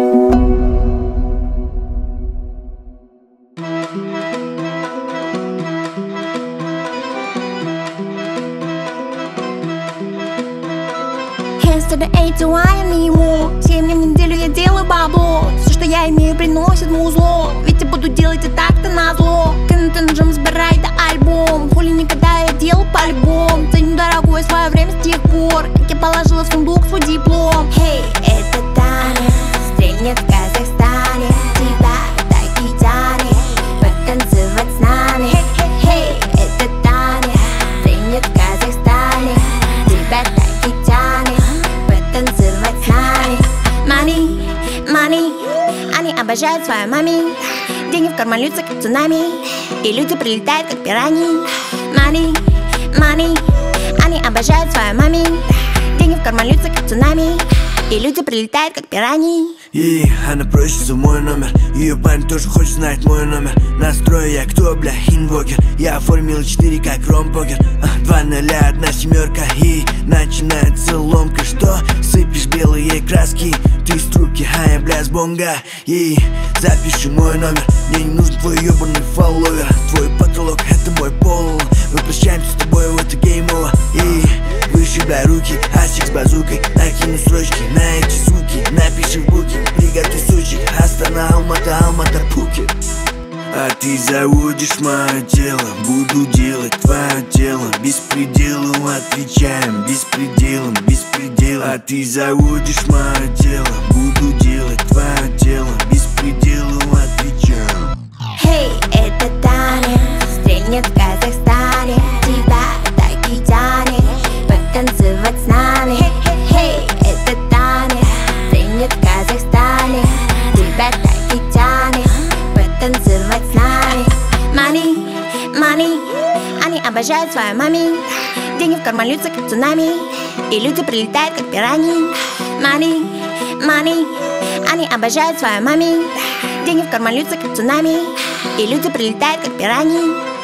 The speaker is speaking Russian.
To the A, to I не ему. 7 дней в неделю я делаю бабло. Все, что я имею, приносит музло. Ведь я буду делать и так-то назло. Контент джем, сбирай да альбом. Хули никогда я делал по-любому. Ценю дорогое свое время с тех пор, как я положила в сундук свой диплом. Хей, это Таня, стрельнет в Казахстане. Тебя так и тянет потанцевать с нами. Хей, это Таня, стрельнет в Казахстане. Тебя так и тянет танцевать с нами. Money, money, они обожают свою мами. Деньги в карман льются, как цунами, и люди прилетают, как пираньи. Money, money, они обожают свою мами. Деньги в карман льются, как цунами, и люди прилетают, как пираньи. И она просит за мой номер. Ее парень тоже хочет знать мой номер. Настрой я кто, бля, инвокер. Я оформил 4 как ромпокер. 2 0, 1 семерка. И начинается ломка. Что? Сыпешь белые краски. Ты с трубки, а я, бля, с бонга. И запиши мой номер. Мне не нужен твой ебаный фолловер. Твой потолок — это мой пол. Мы прощаемся с тобой, вот это гейм-овер. И вышибай руки, асик с базукой. Накину строчки на эти суки. Напиши в буке, приготовь сучек. Астана, Алмата, Алмата, Пхукет. А ты заводишь мое тело, буду делать твое тело. Беспределу отвечаем, беспределом, беспредел. А ты заводишь мое тело, буду делать твое тело. Беспределу отвечаем. Хей, это Таня, стрельнет в Казахстане. Тебя так и тянет потанцевать с нами. Хей, это Таня, стрельнет в Казахстане. Тебя так и тянет потанцевать с нами. Money, money, они обожают свою мами. Деньги в карман льются, как цунами, и люди прилетают, как пираньи. Money, money, они обожают свою мами. Деньги в карман льются, как цунами, и люди прилетают, как пираньи.